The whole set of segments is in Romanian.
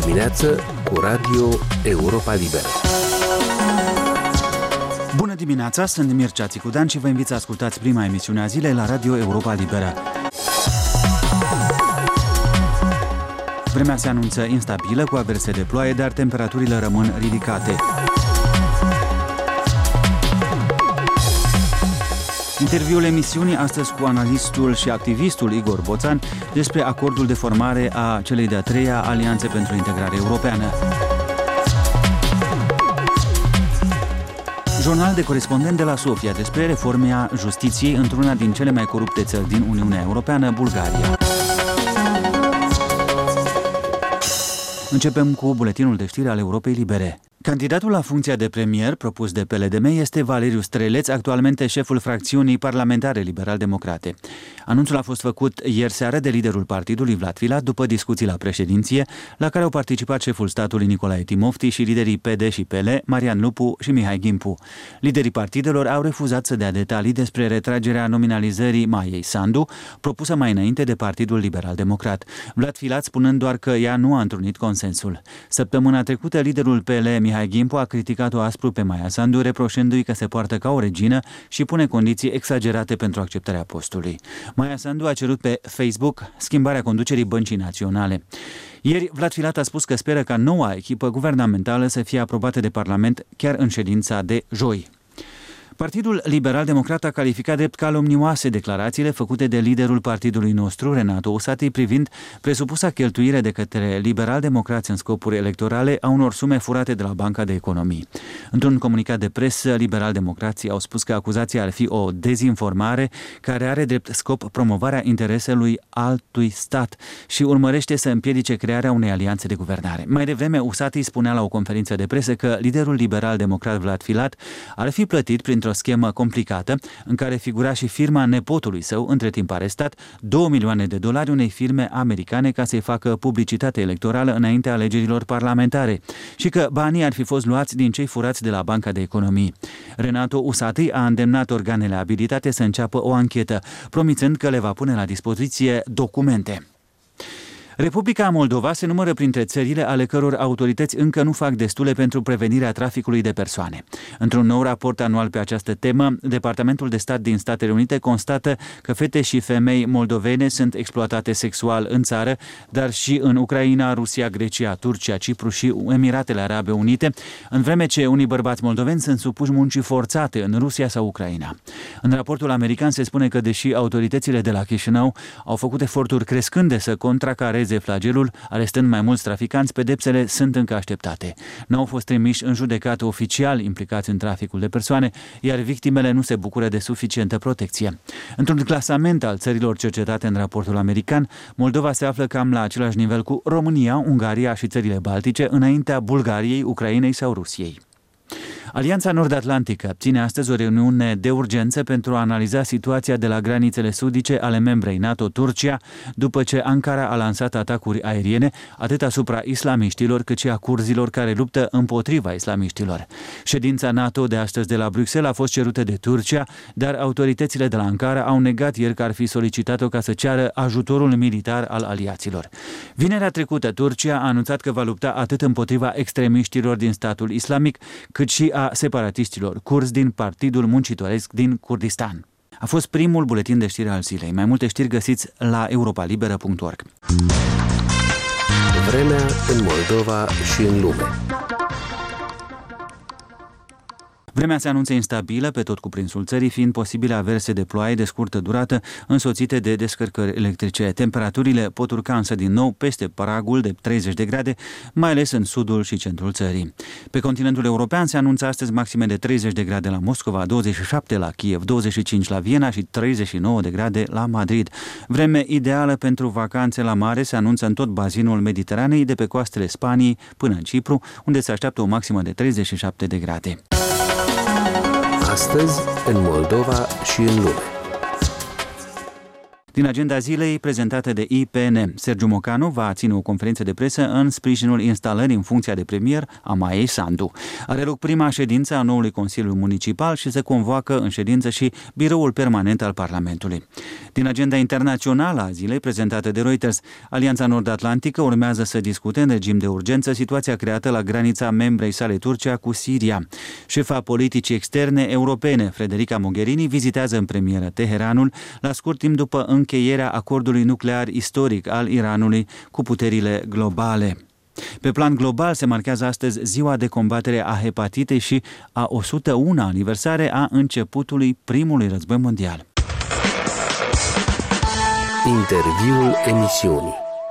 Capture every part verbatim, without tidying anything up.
dimineață cu Radio Europa Liberă. Bună dimineața, sunt Mircea Țicudan și vă invit să ascultați prima emisiune a zilei la Radio Europa Liberă. Vremea se anunță instabilă cu averse de ploaie, dar temperaturile rămân ridicate. Interviul emisiunii astăzi cu analistul și activistul Igor Boțan despre acordul de formare a celei de-a treia Alianțe pentru Integrare Europeană. Jurnal de corespondent de la Sofia despre reforma justiției într-una din cele mai corupte țări din Uniunea Europeană, Bulgaria. Începem cu buletinul de știri al Europei Libere. Candidatul la funcția de premier propus de P L D M este Valeriu Streleț, actualmente șeful fracțiunii parlamentare liberal-democrate. Anunțul a fost făcut ieri seară de liderul partidului Vlad Filat după discuții la președinție, la care au participat șeful statului Nicolae Timofti și liderii P D și P L, Marian Lupu și Mihai Gimpu. Liderii partidelor au refuzat să dea detalii despre retragerea nominalizării Maiei Sandu, propusă mai înainte de Partidul Liberal-Democrat. Vlad Filat spunând doar că ea nu a întrunit consensul. Săptămâna trecută, liderul P L, Mihai Gimpu, a criticat-o aspru pe Maia Sandu, reproșându-i că se poartă ca o regină și pune condiții exagerate pentru acceptarea postului. Maia Sandu a cerut pe Facebook schimbarea conducerii Băncii Naționale. Ieri, Vlad Filat a spus că speră ca noua echipă guvernamentală să fie aprobată de Parlament chiar în ședința de joi. Partidul Liberal-Democrat a calificat drept calomnioase declarațiile făcute de liderul partidului nostru, Renato Usati, privind presupusa cheltuire de către liberal-democrați în scopuri electorale a unor sume furate de la Banca de Economii. Într-un comunicat de presă, liberal-democrații au spus că acuzația ar fi o dezinformare care are drept scop promovarea intereselui altui stat și urmărește să împiedice crearea unei alianțe de guvernare. Mai devreme, Usati spunea la o conferință de presă că liderul liberal-democrat Vlad Filat ar fi plătit printr-o o schemă complicată în care figura și firma nepotului său, între timp arestat, două milioane de dolari unei firme americane ca să-i facă publicitate electorală înaintea alegerilor parlamentare și că banii ar fi fost luați din cei furați de la Banca de Economii. Renato Usati a îndemnat organele abilitate să înceapă o anchetă, promițând că le va pune la dispoziție documente. Republica Moldova se numără printre țările ale căror autorități încă nu fac destule pentru prevenirea traficului de persoane. Într-un nou raport anual pe această temă, Departamentul de Stat din Statele Unite constată că fete și femei moldovene sunt exploatate sexual în țară, dar și în Ucraina, Rusia, Grecia, Turcia, Cipru și Emiratele Arabe Unite, în vreme ce unii bărbați moldoveni sunt supuși muncii forțate în Rusia sau Ucraina. În raportul american se spune că, deși autoritățile de la Chișinău au făcut eforturi crescânde să contracareze flagelul, arestând mai mulți traficanți, pedepsele sunt încă așteptate. N-au fost trimiși în judecată oficial implicați în traficul de persoane, iar victimele nu se bucură de suficientă protecție. Într-un clasament al țărilor cercetate în raportul american, Moldova se află cam la același nivel cu România, Ungaria și țările Baltice, înaintea Bulgariei, Ucrainei sau Rusiei. Alianța Nord-Atlantică ține astăzi o reuniune de urgență pentru a analiza situația de la granițele sudice ale membrei NATO, Turcia, după ce Ankara a lansat atacuri aeriene atât asupra islamiștilor cât și a curzilor care luptă împotriva islamiștilor. Ședința NATO de astăzi de la Bruxelles a fost cerută de Turcia, dar autoritățile de la Ankara au negat ieri că ar fi solicitat-o ca să ceară ajutorul militar al aliaților. Vinerea trecută, Turcia a anunțat că va lupta atât împotriva extremiștilor din statul islamic, cât și a separatistilor curzi din Partidul Muncitoresc din Kurdistan. A fost primul buletin de știri al zilei. Mai multe știri găsiți la europalibera punct org. Vremea în Moldova și în lume. Vremea se anunță instabilă pe tot cuprinsul țării, fiind posibile averse de ploaie de scurtă durată, însoțite de descărcări electrice. Temperaturile pot urca însă din nou peste pragul de treizeci de grade, mai ales în sudul și centrul țării. Pe continentul european se anunță astăzi maxime de treizeci de grade la Moscova, douăzeci și șapte la Kiev, douăzeci și cinci la Viena și treizeci și nouă de grade la Madrid. Vreme ideală pentru vacanțe la mare se anunță în tot bazinul Mediteranei, de pe coastele Spaniei până în Cipru, unde se așteaptă o maximă de treizeci și șapte de grade. Astăzi, în Moldova și în lume. Din agenda zilei prezentată de I P N, Sergiu Mocanu va ține o conferință de presă în sprijinul instalării în funcția de premier a Maiei Sandu. Are loc prima ședință a noului Consiliu Municipal și se convoacă în ședință și biroul permanent al Parlamentului. Din agenda internațională a zilei prezentată de Reuters, Alianța Nord-Atlantică urmează să discute în regim de urgență situația creată la granița membrei sale Turcia cu Siria. Șefa politicii externe europene, Federica Mogherini, vizitează în premieră Teheranul la scurt timp după încheierea acordului nuclear istoric al Iranului cu puterile globale. Pe plan global se marchează astăzi ziua de combatere a hepatitei și a o sută una aniversare a începutului primului război mondial. Interviul emisiunii.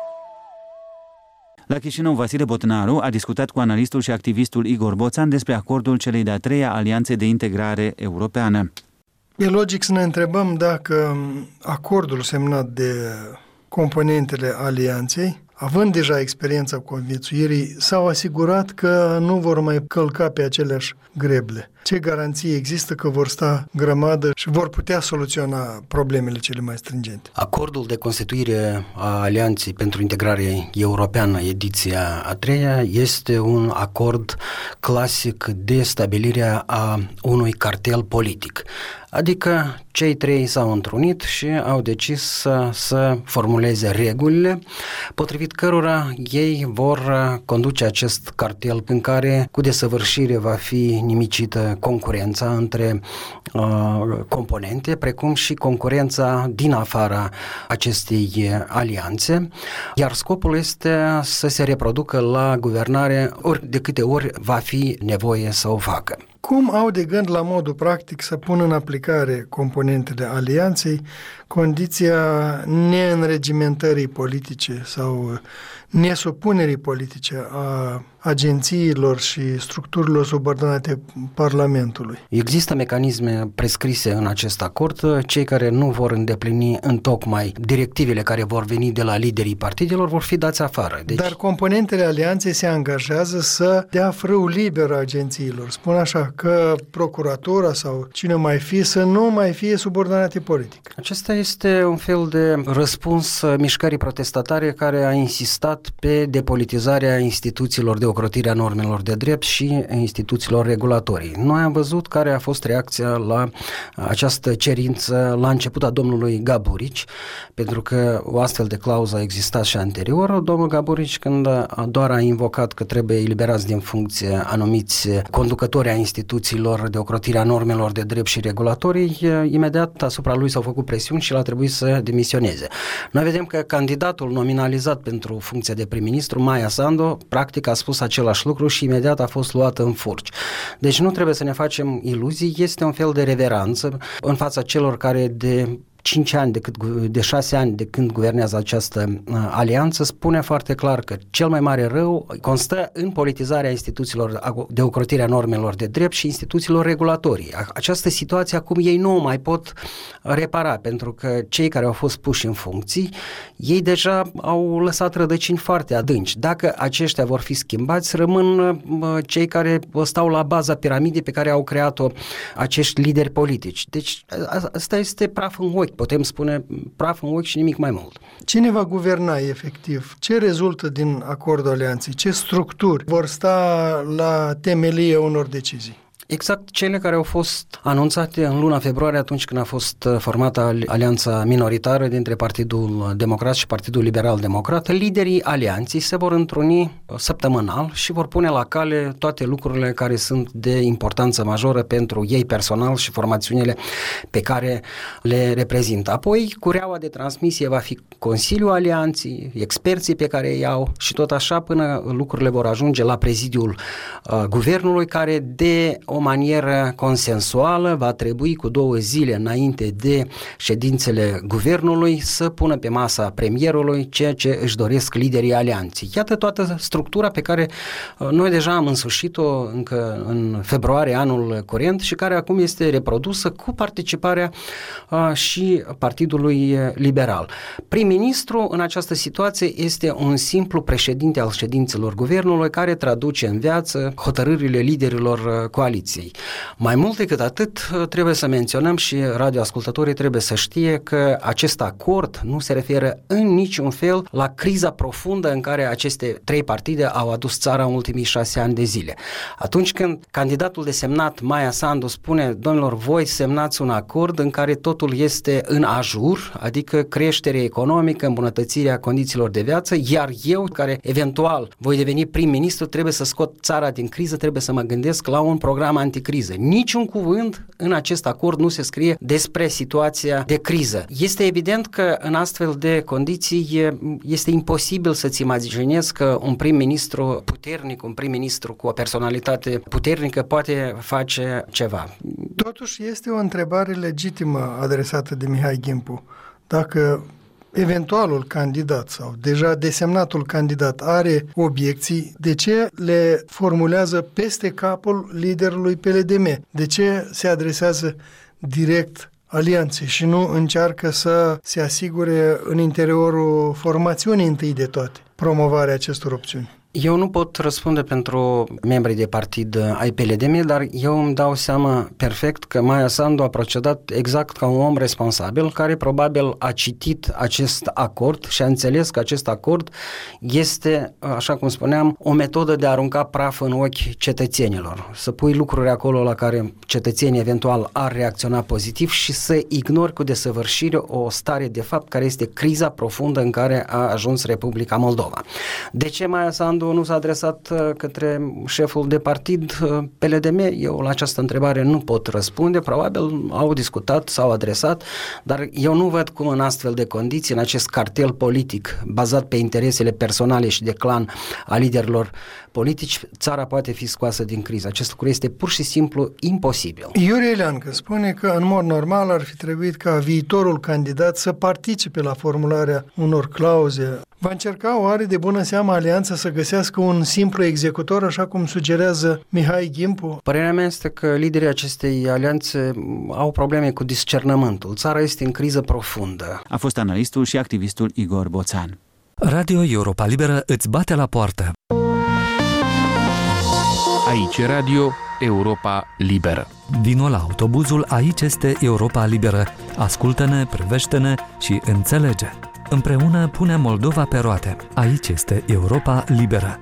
La Chișinău, Vasile Botnaru a discutat cu analistul și activistul Igor Boțan despre acordul celei de-a treia alianțe de integrare europeană. E logic să ne întrebăm dacă acordul semnat de componentele alianței, având deja experiența conviețuirii, s-au asigurat că nu vor mai călca pe aceleași greble. Ce garanții există că vor sta grămadă și vor putea soluționa problemele cele mai stringente? Acordul de constituire a Alianței pentru Integrare Europeană, ediția a treia, este un acord clasic de stabilire a unui cartel politic. Adică cei trei s-au întrunit și au decis să, să formuleze regulile potrivit cărora ei vor conduce acest cartel în care cu desăvârșire va fi nimicită concurența între uh, componente, precum și concurența din afara acestei alianțe, iar scopul este să se reproducă la guvernare ori de câte ori va fi nevoie să o facă. Cum au de gând la modul practic să pună în aplicare componentele alianței condiția neînregimentării politice sau nesupunerii politice a agențiilor și structurilor subordonate Parlamentului? Există mecanisme prescrise în acest acord. Cei care nu vor îndeplini întocmai directivele care vor veni de la liderii partidelor vor fi dați afară. Deci... Dar componentele alianței se angajează să dea frâu liber agențiilor. Spun așa că procuratura sau cine mai fi să nu mai fie subordonate politic. Acesta este un fel de răspuns mișcării protestatare care a insistat pe depolitizarea instituțiilor de ocrotire a normelor de drept și instituțiilor regulatorii. Noi am văzut care a fost reacția la această cerință la început a domnului Gaburici, pentru că o astfel de clauză a existat și anterior. Domnul Gaburici, când doar a invocat că trebuie eliberați din funcție anumiți conducători a instituțiilor de ocrotire a normelor de drept și regulatorii, imediat asupra lui s-au făcut presiuni și l-a trebuit să demisioneze. Noi vedem că candidatul nominalizat pentru funcția de prim-ministru, Maia Sandu, practic a spus același lucru și imediat a fost luat în furci. Deci nu trebuie să ne facem iluzii, este un fel de reveranță în fața celor care de cinci ani, de, cât, de șase ani de când guvernează această uh, alianță, spune foarte clar că cel mai mare rău constă în politizarea instituțiilor de ocrotire a normelor de drept și instituțiilor regulatorii. Această situație acum ei nu o mai pot repara, pentru că cei care au fost puși în funcții, ei deja au lăsat rădăcini foarte adânci. Dacă aceștia vor fi schimbați, rămân uh, cei care stau la baza piramidei pe care au creat-o acești lideri politici. Deci asta este praf în ochi. Putem spune praf în ochi și nimic mai mult. Cine va guverna efectiv? Ce rezultă din acordul alianței? Ce structuri vor sta la temelie unor decizii? Exact cele care au fost anunțate în luna februarie, atunci când a fost formată alianța minoritară dintre Partidul Democrat și Partidul Liberal Democrat. Liderii alianței se vor întruni săptămânal și vor pune la cale toate lucrurile care sunt de importanță majoră pentru ei personal și formațiunile pe care le reprezintă. Apoi, cureaua de transmisie va fi Consiliul Alianței, experții pe care îi au și tot așa până lucrurile vor ajunge la prezidiul uh, guvernului, care de o manieră consensuală va trebui cu două zile înainte de ședințele guvernului să pună pe masa premierului ceea ce își doresc liderii alianței. Iată toată structura pe care noi deja am însușit-o încă în februarie anul curent și care acum este reprodusă cu participarea uh, și Partidului Liberal. Prim-ministru în această situație este un simplu președinte al ședințelor guvernului care traduce în viață hotărârile liderilor coaliției. opoziției. Mai mult decât atât, trebuie să menționăm și radioascultătorii trebuie să știe că acest acord nu se referă în niciun fel la criza profundă în care aceste trei partide au adus țara în ultimii șase ani de zile. Atunci când candidatul desemnat Maia Sandu spune, domnilor, voi semnați un acord în care totul este în ajur, adică creștere economică, îmbunătățirea condițiilor de viață, iar eu, care eventual voi deveni prim-ministru, trebuie să scot țara din criză, trebuie să mă gândesc la un program anticriză. Niciun cuvânt în acest acord nu se scrie despre situația de criză. Este evident că în astfel de condiții este imposibil să-ți imaginezi că un prim-ministru puternic, un prim-ministru cu o personalitate puternică poate face ceva. Totuși este o întrebare legitimă adresată de Mihai Gimpu. Dacă eventualul candidat sau deja desemnatul candidat are obiecții, de ce le formulează peste capul liderului P L D M? De ce se adresează direct alianței și nu încearcă să se asigure în interiorul formațiunii întâi de toate promovarea acestor opțiuni? Eu nu pot răspunde pentru membrii de partid ai P L D M, dar eu îmi dau seama perfect că Maia Sandu a procedat exact ca un om responsabil, care probabil a citit acest acord și a înțeles că acest acord este, așa cum spuneam, o metodă de a arunca praf în ochi cetățenilor. Să pui lucruri acolo la care cetățenii eventual ar reacționa pozitiv și să ignori cu desăvârșire o stare de fapt care este criza profundă în care a ajuns Republica Moldova. De ce Maia Sandu nu s-a adresat către șeful de partid P L D M? Eu la această întrebare nu pot răspunde, probabil au discutat, s-au adresat, dar eu nu văd cum în astfel de condiții, în acest cartel politic bazat pe interesele personale și de clan a liderilor politici, țara poate fi scoasă din criză. Acest lucru este pur și simplu imposibil. Iurie Leancă spune că în mod normal ar fi trebuit ca viitorul candidat să participe la formularea unor clauze. Va încerca oare de bună seamă alianța să găsească un simplu executor, așa cum sugerează Mihai Gimpu? Părerea mea este că liderii acestei alianțe au probleme cu discernământul. Țara este în criză profundă. A fost analistul și activistul Igor Boțan. Radio Europa Liberă îți bate la poartă. Aici Radio Europa Liberă. Vino la autobuzul Aici este Europa Liberă. Ascultă-ne, privește-ne și înțelege. Împreună punem Moldova pe roate. Aici este Europa Liberă.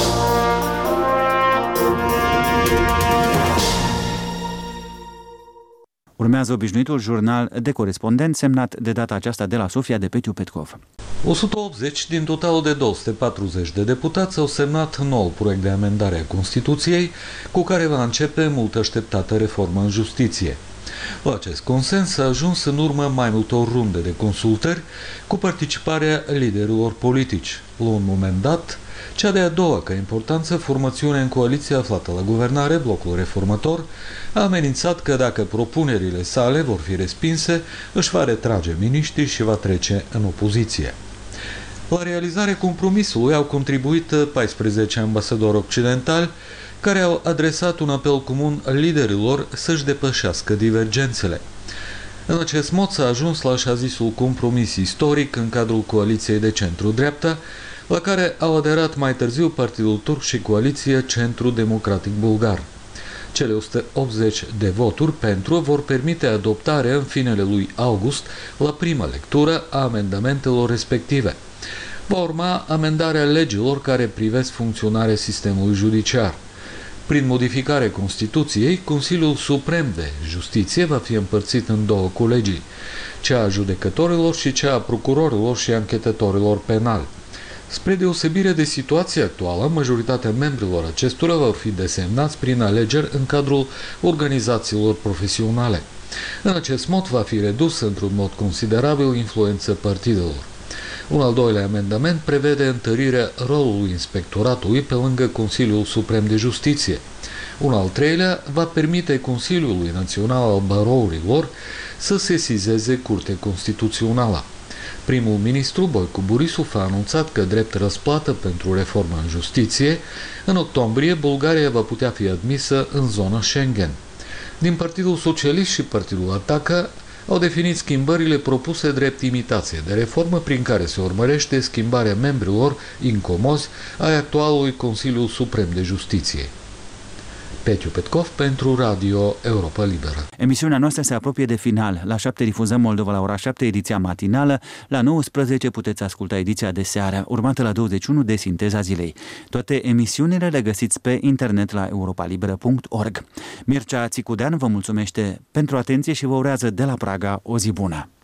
Urmează obișnuitul jurnal de corespondent semnat de data aceasta de la Sofia de Petiu Petkov. o sută optzeci din totalul de două sute patruzeci de deputați au semnat noul proiect de amendare a Constituției, cu care va începe mult așteptată reformă în justiție. La acest consens s-a ajuns în urmă mai multor runde de consultări cu participarea liderilor politici. La un moment dat, cea de-a doua ca importanță formațiune în coaliție aflată la guvernare, Blocul Reformator, a amenințat că dacă propunerile sale vor fi respinse, își va retrage miniștrii și va trece în opoziție. La realizarea compromisului au contribuit paisprezece ambasadori occidentali, care au adresat un apel comun liderilor să-și depășească divergențele. În acest mod s-a ajuns la așa zisul compromis istoric în cadrul coaliției de centru-dreapta, la care au aderat mai târziu Partidul Turc și coaliția Centru Democratic Bulgar. Cele o sută optzeci de voturi pentru vor permite adoptarea în finele lui august, la prima lectură, a amendamentelor respective. Va urma amendarea legilor care privesc funcționarea sistemului judiciar. Prin modificarea Constituției, Consiliul Suprem de Justiție va fi împărțit în două colegii, cea a judecătorilor și cea a procurorilor și anchetatorilor penali. Spre deosebire de situația actuală, majoritatea membrilor acestora vor fi desemnați prin alegeri în cadrul organizațiilor profesionale. În acest mod va fi redus într-un mod considerabil influența partidelor. Un al doilea amendament prevede întărirea rolului inspectoratului pe lângă Consiliul Suprem de Justiție. Un al treilea va permite Consiliului Național al Barourilor să sesizeze Curtea Constituțională. Primul ministru Boicu Borisov a anunțat că drept răsplată pentru reforma în justiție, în octombrie Bulgaria va putea fi admisă în zona Schengen. Din Partidul Socialist și Partidul Ataca au definit schimbările propuse drept imitație de reformă prin care se urmărește schimbarea membrilor incomozi ai actualului Consiliu Suprem de Justiție. Petiu Petkov pentru Radio Europa Liberă. Emisiunea noastră se apropie de final. La șapte difuzăm Moldova la ora șapte, ediția matinală. La nouăsprezece puteți asculta ediția de seară, urmată la douăzeci și unu de Sinteza zilei. Toate emisiunile le găsiți pe internet la europalibera punct org. Mircea Țicudean vă mulțumește pentru atenție și vă urează de la Praga o zi bună.